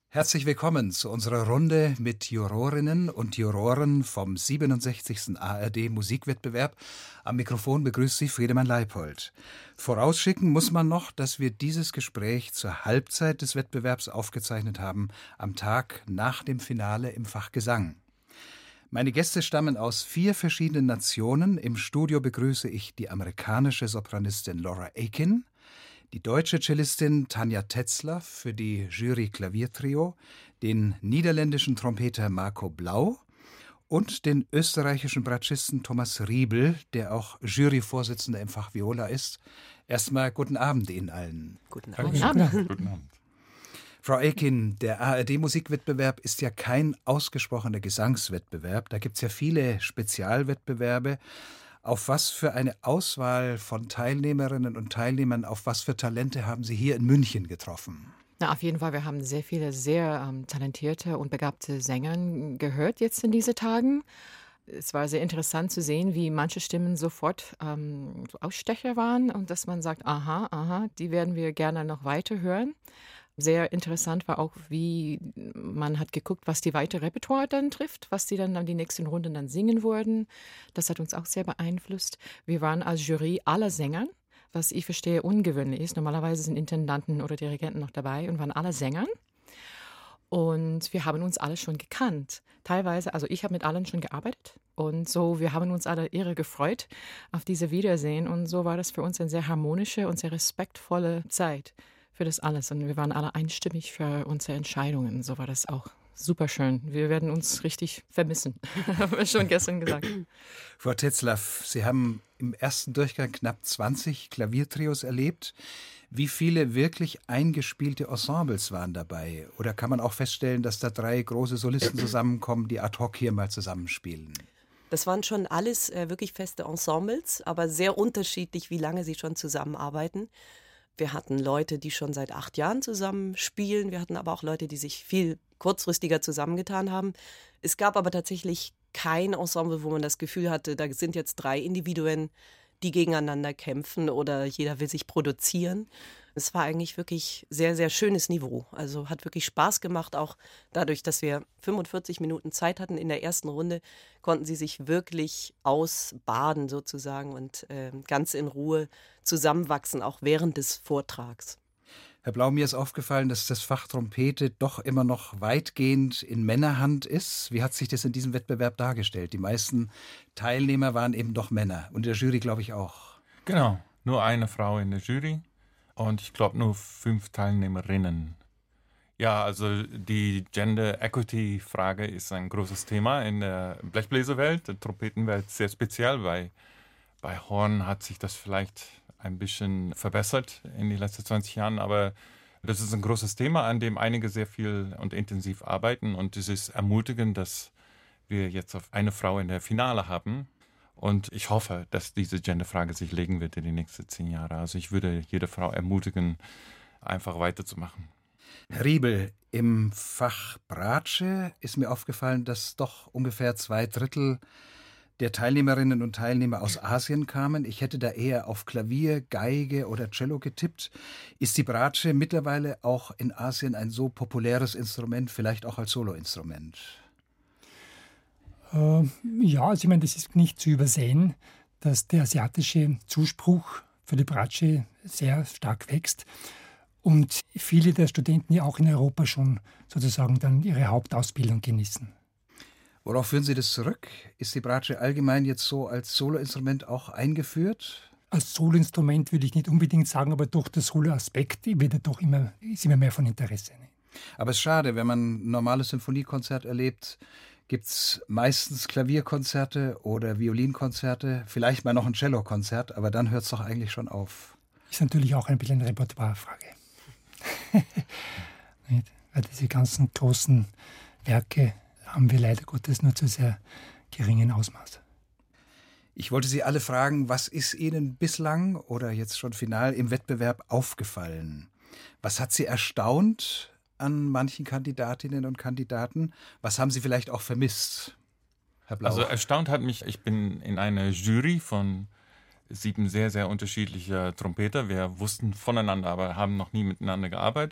Herzlich willkommen zu unserer Runde mit Jurorinnen und Juroren vom 67. ARD Musikwettbewerb. Am Mikrofon begrüßt Sie Friedemann Leipold. Vorausschicken muss man noch, dass wir dieses Gespräch zur Halbzeit des Wettbewerbs aufgezeichnet haben, am Tag nach dem Finale im Fach Gesang. Meine Gäste stammen aus 4 verschiedenen Nationen. Im Studio begrüße ich die amerikanische Sopranistin Laura Akin, die deutsche Cellistin Tanja Tetzlaff für die Jury Klaviertrio, den niederländischen Trompeter Marco Blau und den österreichischen Bratschisten Thomas Riebel, der auch Juryvorsitzender im Fach Viola ist. Erstmal guten Abend Ihnen allen. Guten Abend. Guten Abend. Frau Akin, der ARD-Musikwettbewerb ist ja kein ausgesprochener Gesangswettbewerb. Da gibt es ja viele Spezialwettbewerbe. Auf was für eine Auswahl von Teilnehmerinnen und Teilnehmern, auf was für Talente haben Sie hier in München getroffen? Na, auf jeden Fall, wir haben sehr viele sehr talentierte und begabte Sänger gehört jetzt in diesen Tagen. Es war sehr interessant zu sehen, wie manche Stimmen sofort so Ausstecher waren und dass man sagt, aha, die werden wir gerne noch weiter hören. Sehr interessant war auch, wie man hat geguckt, was die weitere Repertoire dann trifft, was die dann an die nächsten Runden dann singen würden. Das hat uns auch sehr beeinflusst. Wir waren als Jury aller Sänger, was ich verstehe ungewöhnlich ist. Normalerweise sind Intendanten oder Dirigenten noch dabei und waren alle Sänger. Und wir haben uns alle schon gekannt. Teilweise, also ich habe mit allen schon gearbeitet und so, wir haben uns alle irre gefreut auf diese Wiedersehen und so war das für uns eine sehr harmonische und sehr respektvolle Zeit für das alles und wir waren alle einstimmig für unsere Entscheidungen. So war das auch super schön. Wir werden uns richtig vermissen, haben wir schon gestern gesagt. Frau Tetzlaff, Sie haben im ersten Durchgang knapp 20 Klaviertrios erlebt. Wie viele wirklich eingespielte Ensembles waren dabei? Oder kann man auch feststellen, dass da 3 große Solisten zusammenkommen, die ad hoc hier mal zusammenspielen? Das waren schon alles wirklich feste Ensembles, aber sehr unterschiedlich, wie lange sie schon zusammenarbeiten. Wir hatten Leute, die schon seit 8 Jahren zusammen spielen. Wir hatten aber auch Leute, die sich viel kurzfristiger zusammengetan haben. Es gab aber tatsächlich kein Ensemble, wo man das Gefühl hatte, da sind jetzt 3 Individuen, die gegeneinander kämpfen oder jeder will sich produzieren. Es war eigentlich wirklich sehr, sehr schönes Niveau. Also hat wirklich Spaß gemacht, auch dadurch, dass wir 45 Minuten Zeit hatten in der ersten Runde, konnten sie sich wirklich ausbaden sozusagen und ganz in Ruhe zusammenwachsen, auch während des Vortrags. Herr Blau, mir ist aufgefallen, dass das Fach Trompete doch immer noch weitgehend in Männerhand ist. Wie hat sich das in diesem Wettbewerb dargestellt? Die meisten Teilnehmer waren eben doch Männer und in der Jury, glaube ich, auch. Genau, nur eine Frau in der Jury und ich glaube nur 5 Teilnehmerinnen. Ja, also die Gender Equity Frage ist ein großes Thema in der Blechbläserwelt, der Trompetenwelt sehr speziell, weil bei Horn hat sich das vielleicht ein bisschen verbessert in den letzten 20 Jahren, aber das ist ein großes Thema, an dem einige sehr viel und intensiv arbeiten und es ist ermutigend, dass wir jetzt auf eine Frau in der Finale haben und ich hoffe, dass diese Genderfrage sich legen wird in die nächsten 10 Jahre. Also ich würde jede Frau ermutigen, einfach weiterzumachen. Herr Riebel, im Fach Bratsche ist mir aufgefallen, dass doch ungefähr 2/3 der Teilnehmerinnen und Teilnehmer aus Asien kamen. Ich hätte da eher auf Klavier, Geige oder Cello getippt. Ist die Bratsche mittlerweile auch in Asien ein so populäres Instrument, vielleicht auch als Soloinstrument? Ja, also ich meine, das ist nicht zu übersehen, dass der asiatische Zuspruch für die Bratsche sehr stark wächst und viele der Studenten ja auch in Europa schon sozusagen dann ihre Hauptausbildung genießen. Worauf führen Sie das zurück? Ist die Bratsche allgemein jetzt so als Soloinstrument auch eingeführt? Als Soloinstrument würde ich nicht unbedingt sagen, aber durch den Solo-Aspekt ist immer mehr von Interesse. Aber es ist schade, wenn man ein normales Symphoniekonzert erlebt, gibt es meistens Klavierkonzerte oder Violinkonzerte, vielleicht mal noch ein Cellokonzert, aber dann hört es doch eigentlich schon auf. Ist natürlich auch ein bisschen eine Repertoirefrage. Weil diese ganzen großen Werke haben wir leider Gottes nur zu sehr geringen Ausmaß. Ich wollte Sie alle fragen, was ist Ihnen bislang oder jetzt schon final im Wettbewerb aufgefallen? Was hat Sie erstaunt an manchen Kandidatinnen und Kandidaten? Was haben Sie vielleicht auch vermisst, Herr Blau? Also erstaunt hat mich, ich bin in einer Jury von 7 sehr, sehr unterschiedlicher Trompeter. Wir wussten voneinander, aber haben noch nie miteinander gearbeitet.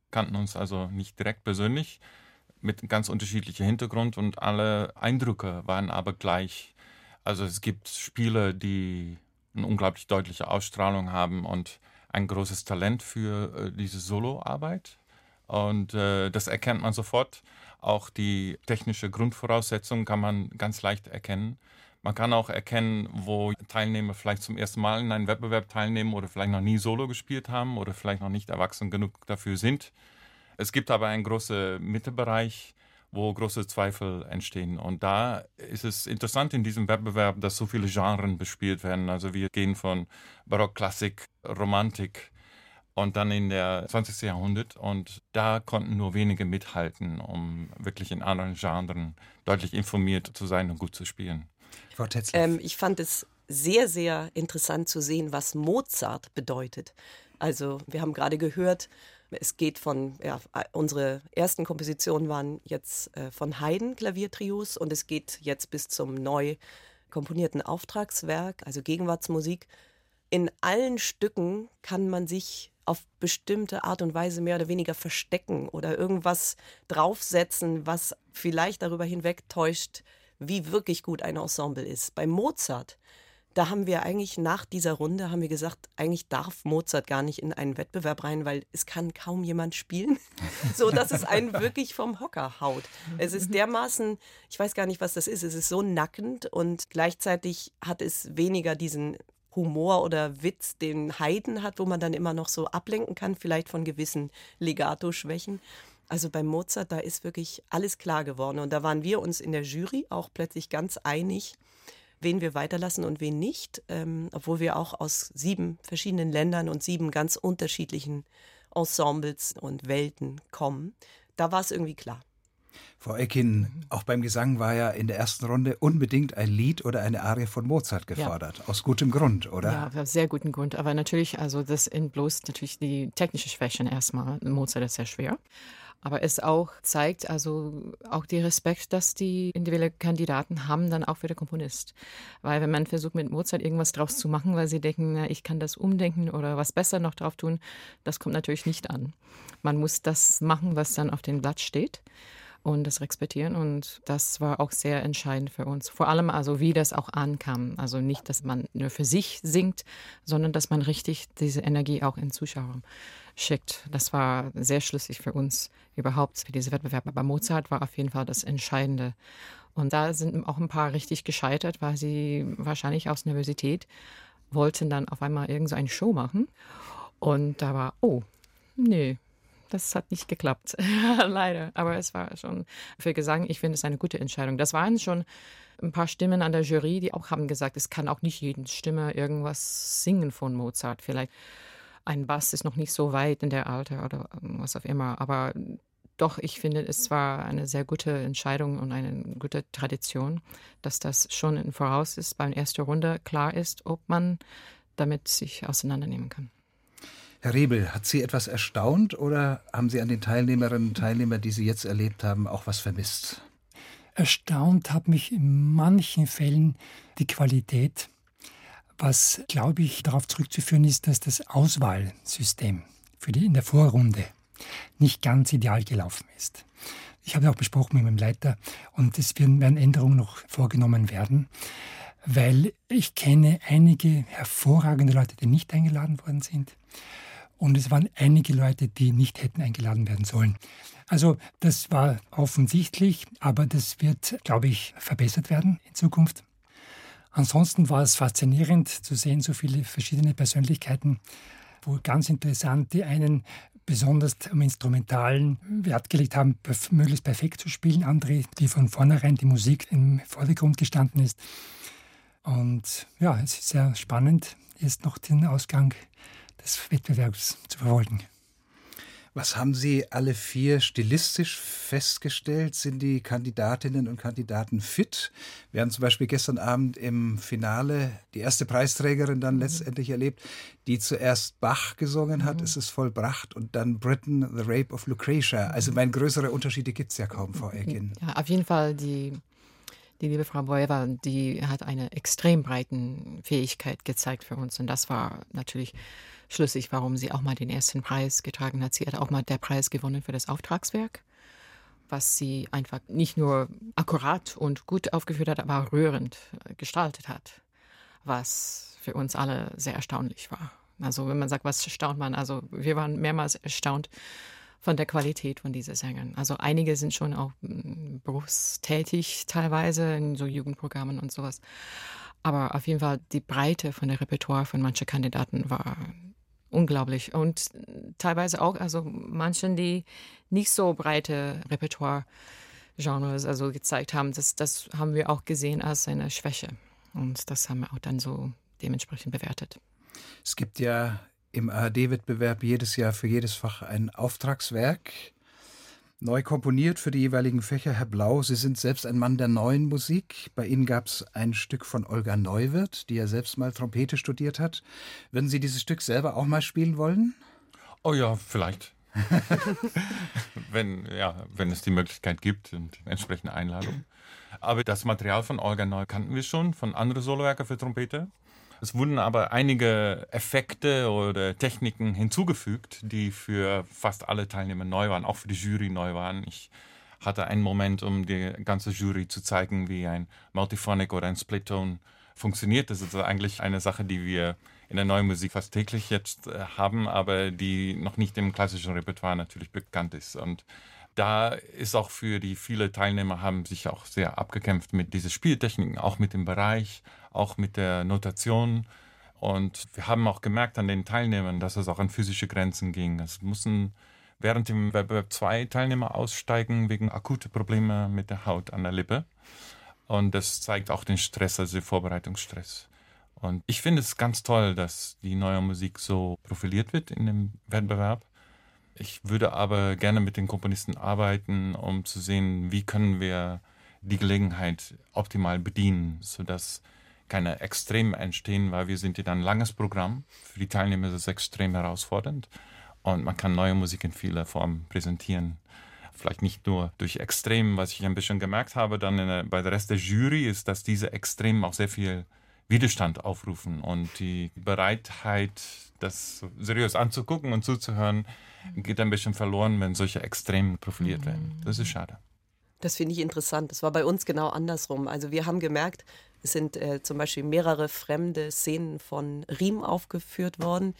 kannten uns also nicht direkt persönlich, mit ganz unterschiedlichem Hintergrund und alle Eindrücke waren aber gleich. Also es gibt Spieler, die eine unglaublich deutliche Ausstrahlung haben und ein großes Talent für diese Soloarbeit. Und das erkennt man sofort. Auch die technische Grundvoraussetzung kann man ganz leicht erkennen. Man kann auch erkennen, wo Teilnehmer vielleicht zum ersten Mal in einem Wettbewerb teilnehmen oder vielleicht noch nie Solo gespielt haben oder vielleicht noch nicht erwachsen genug dafür sind. Es gibt aber einen großen Mittelbereich, wo große Zweifel entstehen. Und da ist es interessant in diesem Wettbewerb, dass so viele Genres bespielt werden. Also wir gehen von Barock, Klassik, Romantik und dann in der 20. Jahrhundert. Und da konnten nur wenige mithalten, um wirklich in anderen Genres deutlich informiert zu sein und gut zu spielen. Frau Tetzlaff. Ich fand es sehr, sehr interessant zu sehen, was Mozart bedeutet. Also wir haben gerade gehört, es geht von, unsere ersten Kompositionen waren jetzt von Haydn Klaviertrios und es geht jetzt bis zum neu komponierten Auftragswerk, also Gegenwartsmusik. In allen Stücken kann man sich auf bestimmte Art und Weise mehr oder weniger verstecken oder irgendwas draufsetzen, was vielleicht darüber hinwegtäuscht, wie wirklich gut ein Ensemble ist. Bei Mozart, da haben wir eigentlich nach dieser Runde gesagt, eigentlich darf Mozart gar nicht in einen Wettbewerb rein, weil es kann kaum jemand spielen, so dass es einen wirklich vom Hocker haut. Es ist dermaßen, ich weiß gar nicht, was das ist, es ist so nackend und gleichzeitig hat es weniger diesen Humor oder Witz, den Haydn hat, wo man dann immer noch so ablenken kann, vielleicht von gewissen Legato-Schwächen. Also bei Mozart, da ist wirklich alles klar geworden. Und da waren wir uns in der Jury auch plötzlich ganz einig, wen wir weiterlassen und wen nicht, obwohl wir auch aus 7 verschiedenen Ländern und 7 ganz unterschiedlichen Ensembles und Welten kommen. Da war es irgendwie klar. Frau Eckin, auch beim Gesang war ja in der ersten Runde unbedingt ein Lied oder eine Arie von Mozart gefordert. Ja. Aus gutem Grund, oder? Ja, aus sehr gutem Grund. Aber natürlich, also das in bloß natürlich die technische Schwächen erstmal. Mozart ist sehr schwer. Aber es auch zeigt also auch die Respekt, dass die individuellen Kandidaten haben, dann auch für den Komponist. Weil wenn man versucht, mit Mozart irgendwas draus zu machen, weil sie denken, na, ich kann das umdenken oder was besser noch drauf tun, das kommt natürlich nicht an. Man muss das machen, was dann auf dem Blatt steht und das respektieren. Und das war auch sehr entscheidend für uns. Vor allem also, wie das auch ankam. Also nicht, dass man nur für sich singt, sondern dass man richtig diese Energie auch in den Zuschauer schickt. Das war sehr schlüssig für uns überhaupt für diese Wettbewerbe. Aber Mozart war auf jeden Fall das Entscheidende. Und da sind auch ein paar richtig gescheitert, weil sie wahrscheinlich aus Nervosität wollten dann auf einmal irgend so eine Show machen. Und da war, nee, das hat nicht geklappt. Leider. Aber es war schon für Gesang, ich finde es eine gute Entscheidung. Das waren schon ein paar Stimmen an der Jury, die auch haben gesagt, es kann auch nicht jede Stimme irgendwas singen von Mozart. Vielleicht ein Bass ist noch nicht so weit in der Alter oder was auch immer. Aber doch, ich finde, es war eine sehr gute Entscheidung und eine gute Tradition, dass das schon im Voraus ist, bei der ersten Runde klar ist, ob man damit sich auseinandernehmen kann. Herr Rebel, hat Sie etwas erstaunt oder haben Sie an den Teilnehmerinnen und Teilnehmern, die Sie jetzt erlebt haben, auch was vermisst? Erstaunt hat mich in manchen Fällen die Qualität. Was, glaube ich, darauf zurückzuführen ist, dass das Auswahlsystem in der Vorrunde nicht ganz ideal gelaufen ist. Ich habe auch besprochen mit meinem Leiter und es werden Änderungen noch vorgenommen werden, weil ich kenne einige hervorragende Leute, die nicht eingeladen worden sind. Und es waren einige Leute, die nicht hätten eingeladen werden sollen. Also das war offensichtlich, aber das wird, glaube ich, verbessert werden in Zukunft. Ansonsten war es faszinierend zu sehen, so viele verschiedene Persönlichkeiten, wo ganz interessant die einen besonders am Instrumentalen Wert gelegt haben, möglichst perfekt zu spielen, andere, die von vornherein die Musik im Vordergrund gestanden ist. Und ja, es ist sehr spannend, jetzt noch den Ausgang des Wettbewerbs zu verfolgen. Was haben Sie alle 4 stilistisch festgestellt? Sind die Kandidatinnen und Kandidaten fit? Wir haben zum Beispiel gestern Abend im Finale die erste Preisträgerin dann letztendlich erlebt, die zuerst Bach gesungen hat, Es ist vollbracht, und dann Britten, The Rape of Lucretia. Also größere Unterschiede gibt es ja kaum, Frau Eckin. Ja, auf jeden Fall die liebe Frau Boeva, die hat eine extrem breiten Fähigkeit gezeigt für uns. Und das war natürlich schlüssig, warum sie auch mal den ersten Preis getragen hat. Sie hat auch mal den Preis gewonnen für das Auftragswerk, was sie einfach nicht nur akkurat und gut aufgeführt hat, aber auch rührend gestaltet hat, was für uns alle sehr erstaunlich war. Also wenn man sagt, was erstaunt man, also wir waren mehrmals erstaunt von der Qualität von diesen Sängern. Also einige sind schon auch berufstätig teilweise in so Jugendprogrammen und sowas. Aber auf jeden Fall die Breite von der Repertoire von manchen Kandidaten war unglaublich. Und teilweise auch, also manchen, die nicht so breite Repertoire-Genres also gezeigt haben, das haben wir auch gesehen als eine Schwäche. Und das haben wir auch dann so dementsprechend bewertet. Es gibt ja im ARD-Wettbewerb jedes Jahr für jedes Fach ein Auftragswerk, neu komponiert für die jeweiligen Fächer. Herr Blau, Sie sind selbst ein Mann der neuen Musik. Bei Ihnen gab es ein Stück von Olga Neuwirth, die ja selbst mal Trompete studiert hat. Würden Sie dieses Stück selber auch mal spielen wollen? Oh ja, vielleicht. wenn es die Möglichkeit gibt und entsprechende Einladung. Aber das Material von Olga Neuwirth kannten wir schon, von anderen Solowerken für Trompete. Es wurden aber einige Effekte oder Techniken hinzugefügt, die für fast alle Teilnehmer neu waren, auch für die Jury neu waren. Ich hatte einen Moment, um die ganze Jury zu zeigen, wie ein Multiphonic oder ein Split-Tone funktioniert. Das ist eigentlich eine Sache, die wir in der neuen Musik fast täglich jetzt haben, aber die noch nicht im klassischen Repertoire natürlich bekannt ist. Und da ist auch für die viele Teilnehmer haben sich auch sehr abgekämpft mit diesen Spieltechniken, auch mit dem Bereich, auch mit der Notation. Und wir haben auch gemerkt an den Teilnehmern, dass es auch an physische Grenzen ging. Es mussten während dem Wettbewerb 2 Teilnehmer aussteigen wegen akuter Probleme mit der Haut an der Lippe. Und das zeigt auch den Stress, also den Vorbereitungsstress. Und ich finde es ganz toll, dass die neue Musik so profiliert wird in dem Wettbewerb. Ich würde aber gerne mit den Komponisten arbeiten, um zu sehen, wie können wir die Gelegenheit optimal bedienen, sodass keine Extreme entstehen, weil wir sind ja dann ein langes Programm. Für die Teilnehmer ist es extrem herausfordernd und man kann neue Musik in vieler Form präsentieren. Vielleicht nicht nur durch Extremen, was ich ein bisschen gemerkt habe, dann bei der Rest der Jury ist, dass diese Extremen auch sehr viel Widerstand aufrufen und die Bereitheit, das seriös anzugucken und zuzuhören, geht ein bisschen verloren, wenn solche Extremen profiliert werden. Das ist schade. Das finde ich interessant. Das war bei uns genau andersrum. Also wir haben gemerkt, es sind zum Beispiel mehrere fremde Szenen von Riem aufgeführt worden.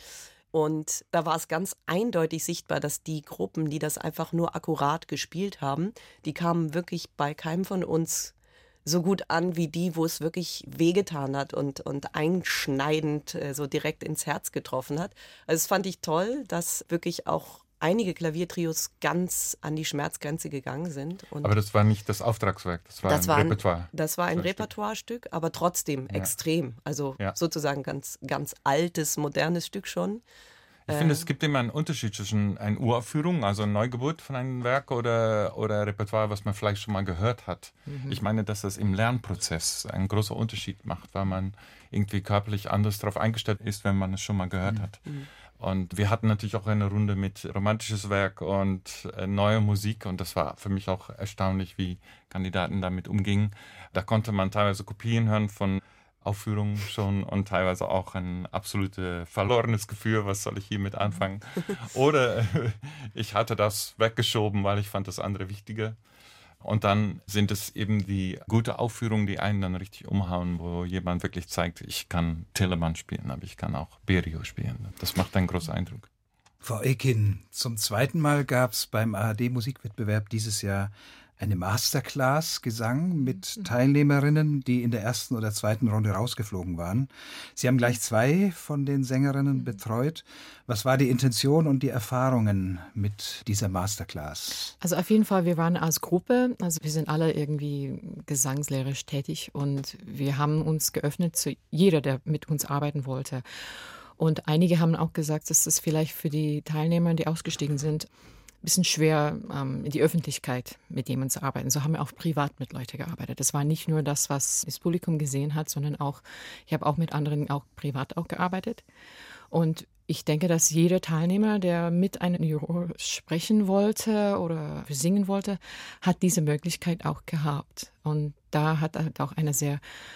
Und da war es ganz eindeutig sichtbar, dass die Gruppen, die das einfach nur akkurat gespielt haben, die kamen wirklich bei keinem von uns so gut an wie die, wo es wirklich wehgetan hat und einschneidend so direkt ins Herz getroffen hat. Also das fand ich toll, dass wirklich auch einige Klaviertrios ganz an die Schmerzgrenze gegangen sind. Und aber das war nicht das Auftragswerk, das war ein Repertoire. Das war ein Repertoirestück, aber trotzdem extrem. Also sozusagen ganz, ganz altes, modernes Stück schon. Ich finde, es gibt immer einen Unterschied zwischen einer Uraufführung, also eine Neugeburt von einem Werk oder Repertoire, was man vielleicht schon mal gehört hat. Ich meine, dass das im Lernprozess einen großen Unterschied macht, weil man irgendwie körperlich anders darauf eingestellt ist, wenn man es schon mal gehört hat. Und wir hatten natürlich auch eine Runde mit romantisches Werk und neuer Musik und das war für mich auch erstaunlich, wie Kandidaten damit umgingen. Da konnte man teilweise Kopien hören von Aufführungen schon und teilweise auch ein absolutes verlorenes Gefühl, was soll ich hiermit anfangen? Oder ich hatte das weggeschoben, weil ich fand das andere wichtiger. Und dann sind es eben die gute Aufführungen, die einen dann richtig umhauen, wo jemand wirklich zeigt, ich kann Telemann spielen, aber ich kann auch Berio spielen. Das macht einen großen Eindruck. Frau Ekin, zum zweiten Mal gab es beim ARD-Musikwettbewerb dieses Jahr eine Masterclass Gesang mit Teilnehmerinnen, die in der ersten oder zweiten Runde rausgeflogen waren. Sie haben gleich 2 von den Sängerinnen betreut. Was war die Intention und die Erfahrungen mit dieser Masterclass? Also auf jeden Fall, wir waren als Gruppe, also wir sind alle irgendwie gesangslehrerisch tätig und wir haben uns geöffnet zu jeder, der mit uns arbeiten wollte. Und einige haben auch gesagt, dass das vielleicht für die Teilnehmer, die ausgestiegen sind, ein bisschen schwer, in die Öffentlichkeit mit jemandem zu arbeiten. So haben wir auch privat mit Leuten gearbeitet. Das war nicht nur das, was das Publikum gesehen hat, sondern auch, ich habe auch mit anderen auch privat auch gearbeitet. Und ich denke, dass jeder Teilnehmer, der mit einem Juror sprechen wollte oder singen wollte, hat diese Möglichkeit auch gehabt. Und da hat auch eine sehr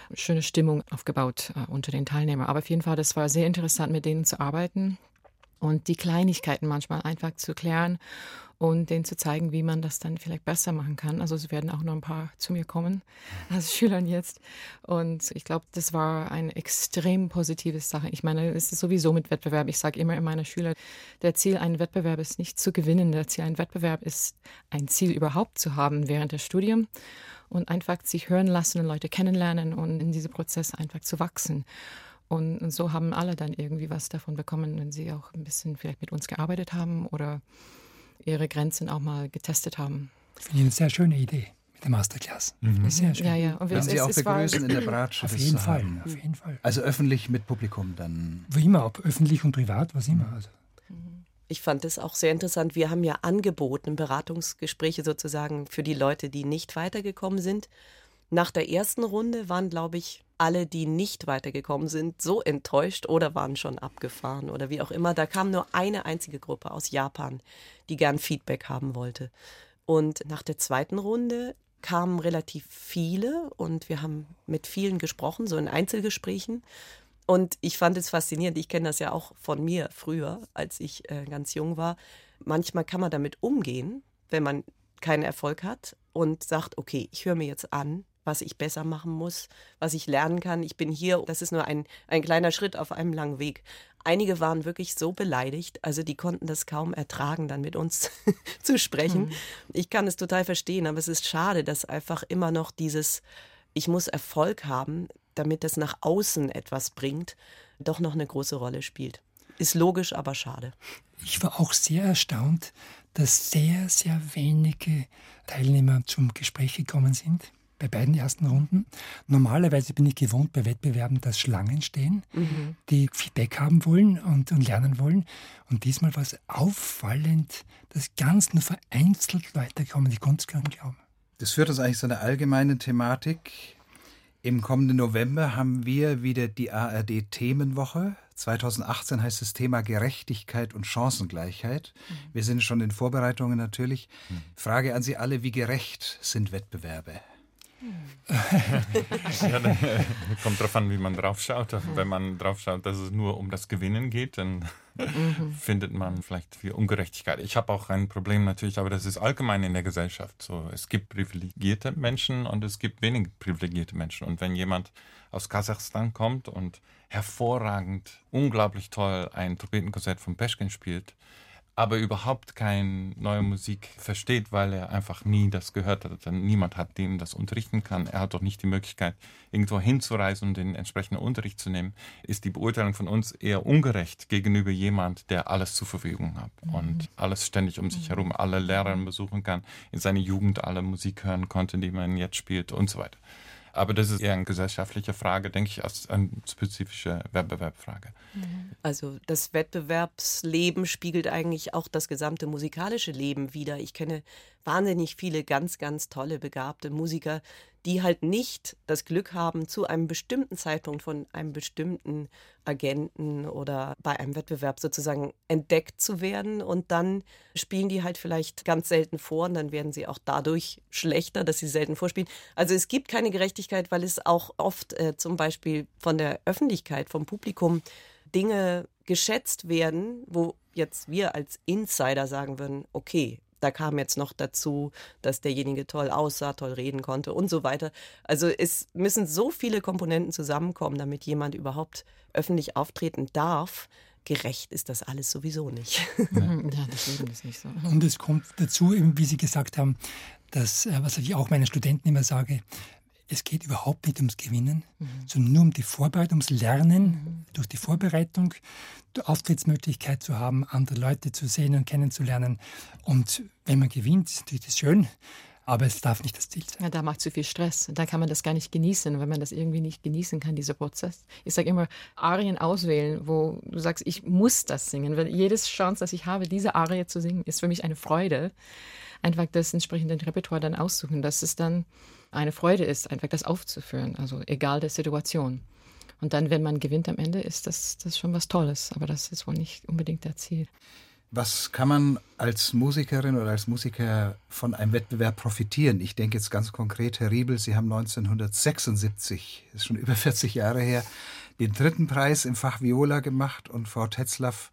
schöne Stimmung aufgebaut unter den Teilnehmern. Aber auf jeden Fall, das war sehr interessant, mit denen zu arbeiten und die Kleinigkeiten manchmal einfach zu klären und denen zu zeigen, wie man das dann vielleicht besser machen kann. Also es werden auch noch ein paar zu mir kommen, als Schülern jetzt. Und ich glaube, das war eine extrem positive Sache. Ich meine, es ist sowieso mit Wettbewerb. Ich sage immer meinen Schülern, der Ziel einen Wettbewerb ist nicht zu gewinnen. Der Ziel einen Wettbewerb ist, ein Ziel überhaupt zu haben während des Studiums und einfach sich hören lassen und Leute kennenlernen und in diesem Prozess einfach zu wachsen. Und so haben alle dann irgendwie was davon bekommen, wenn sie auch ein bisschen vielleicht mit uns gearbeitet haben oder ihre Grenzen auch mal getestet haben. Finde ich eine sehr schöne Idee mit der Masterclass. Sehr schön. Ja. Und Würden Sie auch begrüßen, in der Bratsche Auf das jeden zu Fall, haben? auf jeden Fall. Also öffentlich mit Publikum dann? Wie immer, ob öffentlich und privat, was immer. Also. Ich fand es auch sehr interessant. Wir haben ja angeboten, Beratungsgespräche sozusagen für die Leute, die nicht weitergekommen sind. Nach der ersten Runde waren, glaube ich, alle, die nicht weitergekommen sind, so enttäuscht oder waren schon abgefahren oder wie auch immer. Da kam nur eine einzige Gruppe aus Japan, die gern Feedback haben wollte. Und nach der zweiten Runde kamen relativ viele und wir haben mit vielen gesprochen, so in Einzelgesprächen. Und ich fand es faszinierend, ich kenne das ja auch von mir früher, als ich ganz jung war. Manchmal kann man damit umgehen, wenn man keinen Erfolg hat und sagt, okay, ich höre mir jetzt an, was ich besser machen muss, was ich lernen kann. Ich bin hier, das ist nur ein kleiner Schritt auf einem langen Weg. Einige waren wirklich so beleidigt, also die konnten das kaum ertragen, dann mit uns zu sprechen. Ich kann es total verstehen, aber es ist schade, dass einfach immer noch dieses, ich muss Erfolg haben, damit das nach außen etwas bringt, doch noch eine große Rolle spielt. Ist logisch, aber schade. Ich war auch sehr erstaunt, dass sehr, sehr wenige Teilnehmer zum Gespräch gekommen sind. Bei beiden ersten Runden. Normalerweise bin ich gewohnt bei Wettbewerben, dass Schlangen stehen, die Feedback haben wollen und lernen wollen. Und diesmal war es auffallend, dass ganz nur vereinzelt Leute kommen. Ich konnte es gar nicht glauben. Das führt uns eigentlich zu einer allgemeinen Thematik. Im kommenden November haben wir wieder die ARD-Themenwoche. 2018 heißt das Thema Gerechtigkeit und Chancengleichheit. Wir sind schon in Vorbereitungen natürlich. Frage an Sie alle, wie gerecht sind Wettbewerbe? Ja, kommt darauf an, wie man drauf schaut. Wenn man drauf schaut, dass es nur um das Gewinnen geht, dann findet man vielleicht viel Ungerechtigkeit. Ich habe auch ein Problem natürlich, aber das ist allgemein in der Gesellschaft so. Es gibt privilegierte Menschen und es gibt wenig privilegierte Menschen. Und wenn jemand aus Kasachstan kommt und hervorragend, unglaublich toll ein Trompetenkonzert von Peschkin spielt, aber überhaupt keine neue Musik versteht, weil er einfach nie das gehört hat. Denn niemand hat, dem das unterrichten kann. Er hat doch nicht die Möglichkeit, irgendwo hinzureisen und den entsprechenden Unterricht zu nehmen. Ist die Beurteilung von uns eher ungerecht gegenüber jemand, der alles zur Verfügung hat und alles ständig um sich herum, alle Lehrer besuchen kann, in seiner Jugend alle Musik hören konnte, die man jetzt spielt und so weiter. Aber das ist eher eine gesellschaftliche Frage, denke ich, als eine spezifische Wettbewerbsfrage. Also das Wettbewerbsleben spiegelt eigentlich auch das gesamte musikalische Leben wider. Ich kenne wahnsinnig viele ganz, ganz tolle, begabte Musiker, die halt nicht das Glück haben, zu einem bestimmten Zeitpunkt von einem bestimmten Agenten oder bei einem Wettbewerb sozusagen entdeckt zu werden. Und dann spielen die halt vielleicht ganz selten vor und dann werden sie auch dadurch schlechter, dass sie selten vorspielen. Also es gibt keine Gerechtigkeit, weil es auch oft zum Beispiel von der Öffentlichkeit, vom Publikum Dinge geschätzt werden, wo jetzt wir als Insider sagen würden, okay, da kam jetzt noch dazu, dass derjenige toll aussah, toll reden konnte und so weiter. Also es müssen so viele Komponenten zusammenkommen, damit jemand überhaupt öffentlich auftreten darf. Gerecht ist das alles sowieso nicht. Ja, das Leben ist nicht so. Und es kommt dazu, eben, wie Sie gesagt haben, dass, was ich auch meinen Studenten immer sage, es geht überhaupt nicht ums Gewinnen, sondern nur um die Vorbereitung, ums Lernen, durch die Vorbereitung, die Auftrittsmöglichkeit zu haben, andere Leute zu sehen und kennenzulernen. Und wenn man gewinnt, ist natürlich das schön, aber es darf nicht das Ziel sein. Ja, da macht zu viel Stress. Da kann man das gar nicht genießen, wenn man das irgendwie nicht genießen kann, dieser Prozess. Ich sage immer, Arien auswählen, wo du sagst, ich muss das singen, weil jedes Chance, dass ich habe, diese Arie zu singen, ist für mich eine Freude. Einfach das entsprechende Repertoire dann aussuchen, dass es dann eine Freude ist, einfach das aufzuführen, also egal der Situation. Und dann, wenn man gewinnt am Ende, ist das schon was Tolles, aber das ist wohl nicht unbedingt das Ziel. Was kann man als Musikerin oder als Musiker von einem Wettbewerb profitieren? Ich denke jetzt ganz konkret, Herr Riebl, Sie haben 1976, das ist schon über 40 Jahre her, den 3. Preis im Fach Viola gemacht und Frau Tetzlaff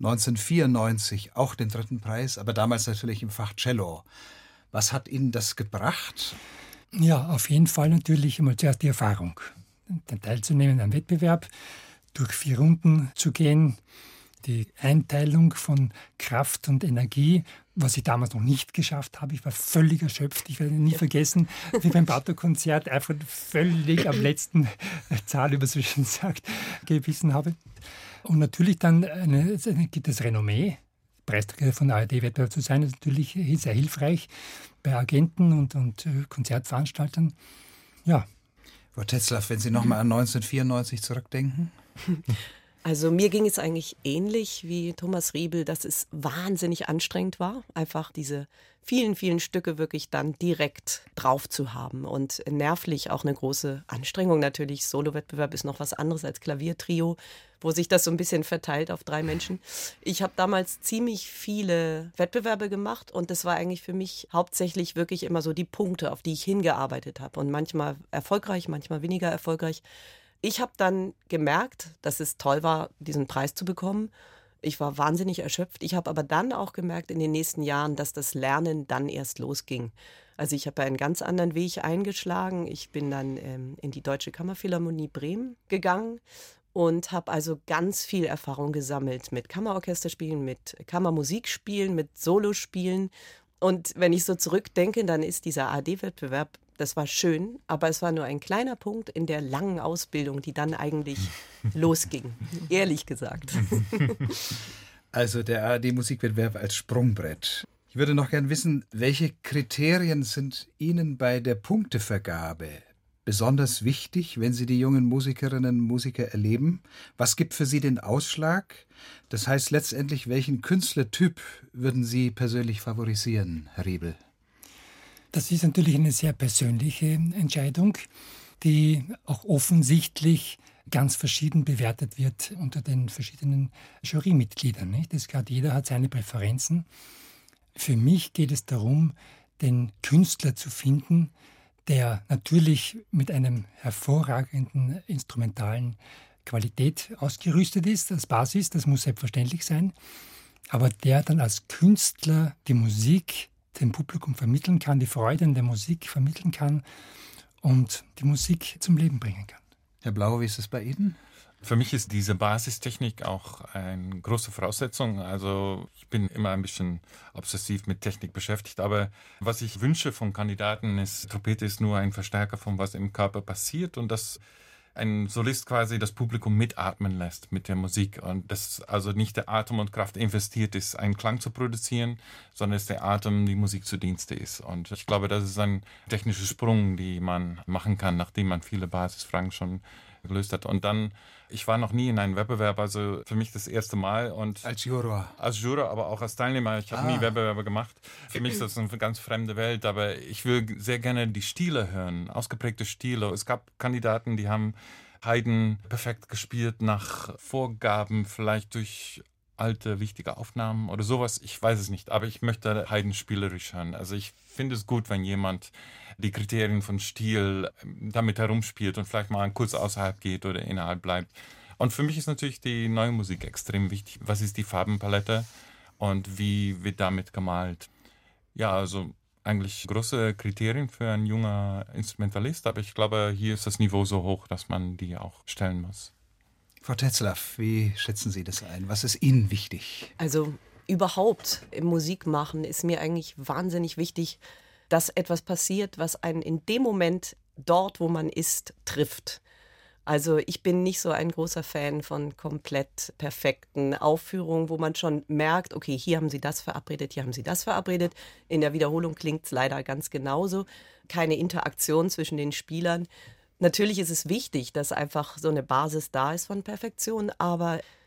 1994 auch den 3. Preis, aber damals natürlich im Fach Cello. Was hat Ihnen das gebracht? Ja, auf jeden Fall natürlich einmal zuerst die Erfahrung, teilzunehmen am Wettbewerb, durch 4 Runden zu gehen, die Einteilung von Kraft und Energie, was ich damals noch nicht geschafft habe. Ich war völlig erschöpft. Ich werde nie vergessen, wie beim Bartok-Konzert einfach völlig am letzten Zahl, wie man so schön sagt, gebissen habe. Und natürlich dann gibt es Renommee. Preisträger von der ARD-Wettbewerb zu sein, ist natürlich sehr hilfreich bei Agenten und Konzertveranstaltern. Ja. Frau Tetzlaff, wenn Sie nochmal an 1994 zurückdenken? Also mir ging es eigentlich ähnlich wie Thomas Riebl, dass es wahnsinnig anstrengend war, einfach diese vielen, vielen Stücke wirklich dann direkt drauf zu haben und nervlich auch eine große Anstrengung natürlich. Solo-Wettbewerb ist noch was anderes als Klaviertrio, wo sich das so ein bisschen verteilt auf 3 Menschen. Ich habe damals ziemlich viele Wettbewerbe gemacht und das war eigentlich für mich hauptsächlich wirklich immer so die Punkte, auf die ich hingearbeitet habe und manchmal erfolgreich, manchmal weniger erfolgreich. Ich habe dann gemerkt, dass es toll war, diesen Preis zu bekommen. Ich war wahnsinnig erschöpft. Ich habe aber dann auch gemerkt in den nächsten Jahren, dass das Lernen dann erst losging. Also ich habe einen ganz anderen Weg eingeschlagen. Ich bin dann in die Deutsche Kammerphilharmonie Bremen gegangen und habe also ganz viel Erfahrung gesammelt mit Kammerorchesterspielen, mit Kammermusikspielen, mit Solospielen. Und wenn ich so zurückdenke, dann ist dieser ARD-Wettbewerb, das war schön, aber es war nur ein kleiner Punkt in der langen Ausbildung, die dann eigentlich losging, ehrlich gesagt. Also der ARD-Musikwettbewerb als Sprungbrett. Ich würde noch gern wissen, welche Kriterien sind Ihnen bei der Punktevergabe besonders wichtig, wenn Sie die jungen Musikerinnen und Musiker erleben? Was gibt für Sie den Ausschlag? Das heißt letztendlich, welchen Künstlertyp würden Sie persönlich favorisieren, Herr Riebl? Das ist natürlich eine sehr persönliche Entscheidung, die auch offensichtlich ganz verschieden bewertet wird unter den verschiedenen Jurymitgliedern. Nicht? Jeder hat seine Präferenzen. Für mich geht es darum, den Künstler zu finden, der natürlich mit einem hervorragenden instrumentalen Qualität ausgerüstet ist, als Basis, das muss selbstverständlich sein, aber der dann als Künstler die Musik dem Publikum vermitteln kann, die Freude an der Musik vermitteln kann und die Musik zum Leben bringen kann. Herr Blau, wie ist es bei Ihnen? Für mich ist diese Basistechnik auch eine große Voraussetzung. Also ich bin immer ein bisschen obsessiv mit Technik beschäftigt, aber was ich wünsche von Kandidaten ist, Trompete ist nur ein Verstärker von was im Körper passiert und dass ein Solist quasi das Publikum mitatmen lässt mit der Musik und dass also nicht der Atem und Kraft investiert ist, einen Klang zu produzieren, sondern dass der Atem die Musik zu Dienste ist. Und ich glaube, das ist ein technischer Sprung, den man machen kann, nachdem man viele Basisfragen schon gelöst hat. Und dann, ich war noch nie in einem Wettbewerb, also für mich das erste Mal. Und als Juror? Als Juror, aber auch als Teilnehmer. Ich habe nie Wettbewerbe gemacht. Für mich ist das eine ganz fremde Welt, aber ich will sehr gerne die Stile hören, ausgeprägte Stile. Es gab Kandidaten, die haben Haydn perfekt gespielt nach Vorgaben, vielleicht durch alte, wichtige Aufnahmen oder sowas. Ich weiß es nicht, aber ich möchte Haydn spielerisch hören. Also ich finde es gut, wenn jemand die Kriterien von Stil damit herumspielt und vielleicht mal kurz außerhalb geht oder innerhalb bleibt. Und für mich ist natürlich die neue Musik extrem wichtig. Was ist die Farbenpalette und wie wird damit gemalt? Ja, also eigentlich große Kriterien für ein junger Instrumentalist, aber ich glaube, hier ist das Niveau so hoch, dass man die auch stellen muss. Frau Tetzlaff, wie schätzen Sie das ein? Was ist Ihnen wichtig? Also überhaupt im Musikmachen ist mir eigentlich wahnsinnig wichtig, dass etwas passiert, was einen in dem Moment dort, wo man ist, trifft. Also ich bin nicht so ein großer Fan von komplett perfekten Aufführungen, wo man schon merkt, okay, hier haben Sie das verabredet, hier haben Sie das verabredet. In der Wiederholung klingt es leider ganz genauso. Keine Interaktion zwischen den Spielern. Natürlich ist es wichtig, dass einfach so eine Basis da ist von Perfektion, aber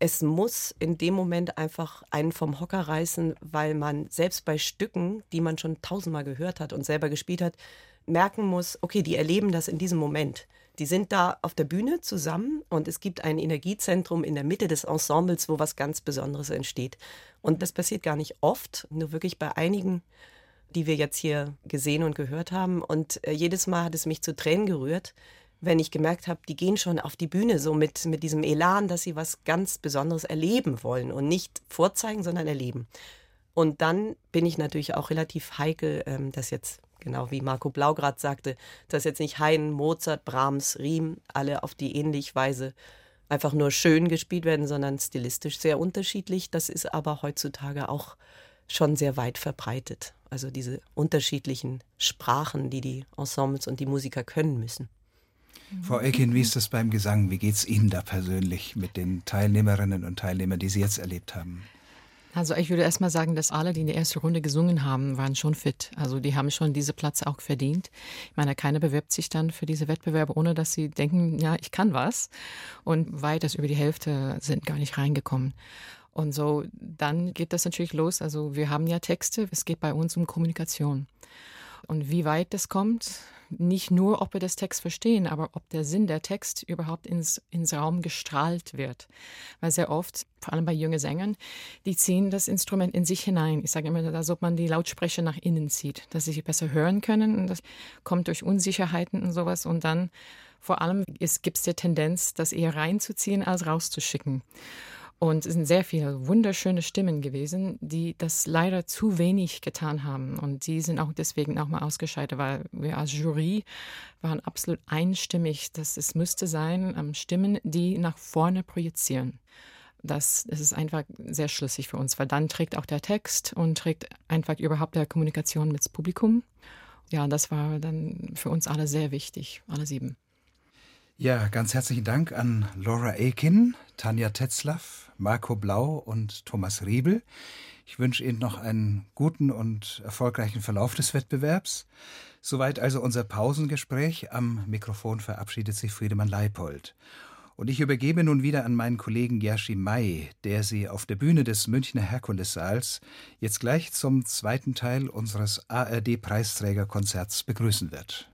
es muss in dem Moment einfach einen vom Hocker reißen, weil man selbst bei Stücken, die man schon tausendmal gehört hat und selber gespielt hat, merken muss, okay, die erleben das in diesem Moment. Die sind da auf der Bühne zusammen und es gibt ein Energiezentrum in der Mitte des Ensembles, wo was ganz Besonderes entsteht. Und das passiert gar nicht oft, nur wirklich bei einigen, die wir jetzt hier gesehen und gehört haben. Und jedes Mal hat es mich zu Tränen gerührt, wenn ich gemerkt habe, die gehen schon auf die Bühne so mit diesem Elan, dass sie was ganz Besonderes erleben wollen und nicht vorzeigen, sondern erleben. Und dann bin ich natürlich auch relativ heikel, dass jetzt, genau wie Marco Blau gerade sagte, dass jetzt nicht Haydn, Mozart, Brahms, Riem alle auf die ähnliche Weise einfach nur schön gespielt werden, sondern stilistisch sehr unterschiedlich. Das ist aber heutzutage auch schon sehr weit verbreitet. Also diese unterschiedlichen Sprachen, die Ensembles und die Musiker können müssen. Frau Elkin, wie ist das beim Gesang? Wie geht es Ihnen da persönlich mit den Teilnehmerinnen und Teilnehmern, die Sie jetzt erlebt haben? Also ich würde erst mal sagen, dass alle, die in der ersten Runde gesungen haben, waren schon fit. Also die haben schon diese Platz auch verdient. Ich meine, keiner bewirbt sich dann für diese Wettbewerbe, ohne dass sie denken, ja, ich kann was. Und weit über die Hälfte sind gar nicht reingekommen. Und so, dann geht das natürlich los. Also wir haben ja Texte, es geht bei uns um Kommunikation. Und wie weit das kommt, nicht nur, ob wir das Text verstehen, aber ob der Sinn der Text überhaupt ins Raum gestrahlt wird. Weil sehr oft, vor allem bei jungen Sängern, die ziehen das Instrument in sich hinein. Ich sage immer, als ob man die Lautsprecher nach innen zieht, dass sie besser hören können. Und das kommt durch Unsicherheiten und sowas. Und dann vor allem gibt es die Tendenz, das eher reinzuziehen, als rauszuschicken. Und es sind sehr viele wunderschöne Stimmen gewesen, die das leider zu wenig getan haben. Und die sind auch deswegen auch mal ausgeschaltet, weil wir als Jury waren absolut einstimmig, dass es müsste sein, Stimmen, die nach vorne projizieren. Das ist einfach sehr schlüssig für uns, weil dann trägt auch der Text und trägt einfach überhaupt der Kommunikation mit dem Publikum. Ja, das war dann für uns alle sehr wichtig, alle 7. Ja, ganz herzlichen Dank an Laura Elkin, Tanja Tetzlaff, Marco Blau und Thomas Riebel. Ich wünsche Ihnen noch einen guten und erfolgreichen Verlauf des Wettbewerbs. Soweit also unser Pausengespräch. Am Mikrofon verabschiedet sich Friedemann Leipold. Und ich übergebe nun wieder an meinen Kollegen Jerzy May, der Sie auf der Bühne des Münchner Herkulessaals jetzt gleich zum zweiten Teil unseres ARD-Preisträgerkonzerts begrüßen wird.